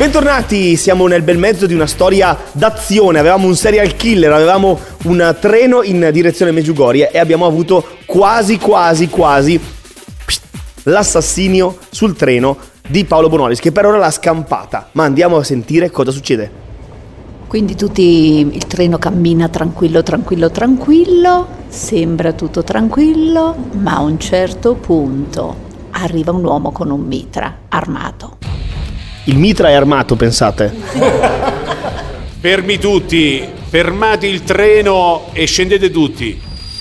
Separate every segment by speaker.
Speaker 1: Bentornati, siamo nel bel mezzo di una storia d'azione. Avevamo un serial killer, avevamo un treno in direzione Medjugorje e abbiamo avuto quasi l'assassinio sul treno di Paolo Bonolis, che per ora l'ha scampata. Ma andiamo a sentire cosa succede.
Speaker 2: Quindi il treno cammina tranquillo, sembra tutto tranquillo, ma a un certo punto arriva un uomo con un mitra armato.
Speaker 1: Il mitra è armato, pensate?
Speaker 3: Fermi tutti, fermate il treno e scendete tutti.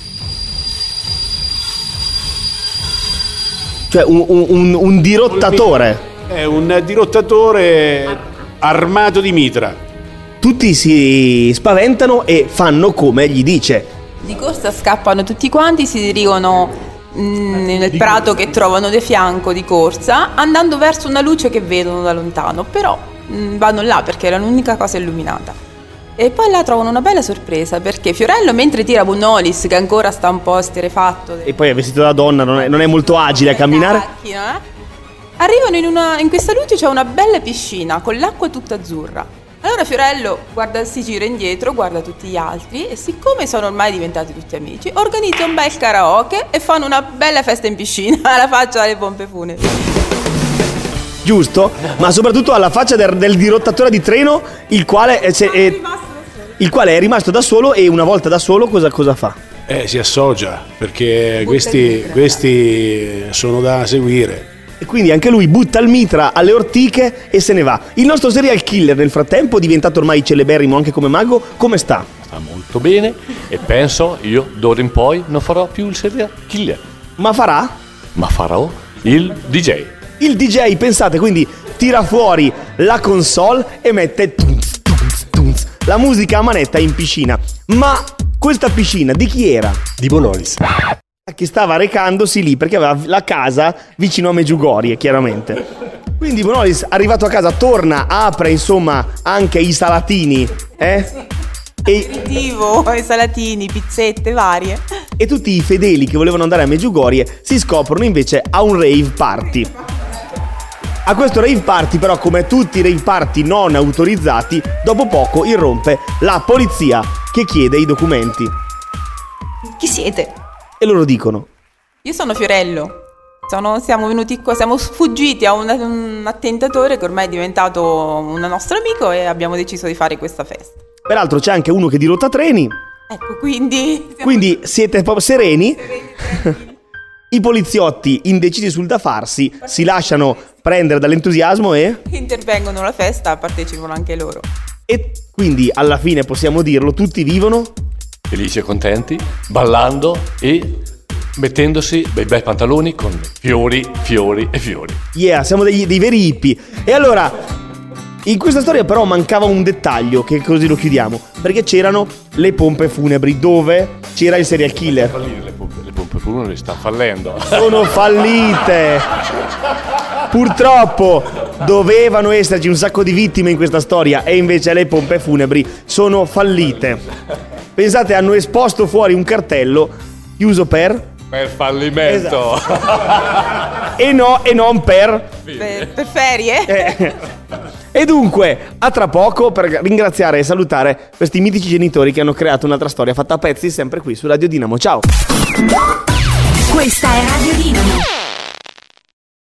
Speaker 1: Cioè un dirottatore.
Speaker 3: È un dirottatore armato di mitra.
Speaker 1: Tutti si spaventano e fanno come gli dice.
Speaker 4: Di corsa scappano tutti quanti, si dirigono nel prato che trovano di fianco di corsa, andando verso una luce che vedono da lontano, però vanno là perché era l'unica cosa illuminata. E poi là trovano una bella sorpresa, perché Fiorello, mentre tira Bonolis, che ancora sta un po' esterefatto
Speaker 1: e poi è vestito da donna, non è molto agile a camminare,
Speaker 4: macchina, arrivano in questa luce, c'è una bella piscina con l'acqua tutta azzurra. Allora Fiorello si gira indietro, guarda tutti gli altri e siccome sono ormai diventati tutti amici, organizza un bel karaoke e fanno una bella festa in piscina alla faccia delle pompe funebri.
Speaker 1: Giusto, ma soprattutto alla faccia del dirottatore di treno, il quale è rimasto da solo, e una volta da solo cosa fa?
Speaker 3: Si associa, perché questi sono da seguire.
Speaker 1: E quindi anche lui butta il mitra alle ortiche e se ne va. Il nostro serial killer nel frattempo, diventato ormai celeberrimo anche come mago, come sta?
Speaker 5: Sta molto bene e penso io d'ora in poi non farò più il serial killer.
Speaker 1: Ma farà?
Speaker 5: Ma farò il DJ.
Speaker 1: Il DJ, pensate, quindi tira fuori la console e mette la musica a manetta in piscina. Ma questa piscina di chi era?
Speaker 6: Di Bonolis.
Speaker 1: Che stava recandosi lì perché aveva la casa vicino a Medjugorje, chiaramente. Quindi Bonolis, arrivato a casa, torna, apre insomma anche i salatini,
Speaker 4: i salatini, pizzette varie.
Speaker 1: E tutti i fedeli che volevano andare a Medjugorje si scoprono invece a un rave party. A questo rave party, però, come tutti i rave party non autorizzati, dopo poco irrompe la polizia che chiede i documenti.
Speaker 4: Chi siete?
Speaker 1: E loro dicono:
Speaker 4: io sono Fiorello. Siamo venuti qua, siamo sfuggiti a un attentatore che ormai è diventato un nostro amico e abbiamo deciso di fare questa festa.
Speaker 1: Peraltro c'è anche uno che dirotta treni.
Speaker 4: Ecco, quindi
Speaker 1: siete proprio sereni? I poliziotti, indecisi sul da farsi, si lasciano prendere dall'entusiasmo e
Speaker 4: intervengono alla festa, partecipano anche loro.
Speaker 1: E quindi alla fine possiamo dirlo, tutti vivono
Speaker 5: felici e contenti, ballando e mettendosi dei bei pantaloni con fiori.
Speaker 1: Yeah, siamo dei veri hippie. E allora, in questa storia però mancava un dettaglio, che così lo chiudiamo, perché c'erano le pompe funebri, dove c'era il serial killer.
Speaker 5: Le pompe funebri stanno fallendo.
Speaker 1: Sono fallite. Purtroppo dovevano esserci un sacco di vittime in questa storia e invece le pompe funebri sono fallite. Pensate, hanno esposto fuori un cartello chiuso per
Speaker 5: fallimento.
Speaker 1: Esatto. e non per
Speaker 4: ferie.
Speaker 1: E dunque, a tra poco per ringraziare e salutare questi mitici genitori che hanno creato un'altra storia fatta a pezzi sempre qui su Radio Dinamo. Ciao.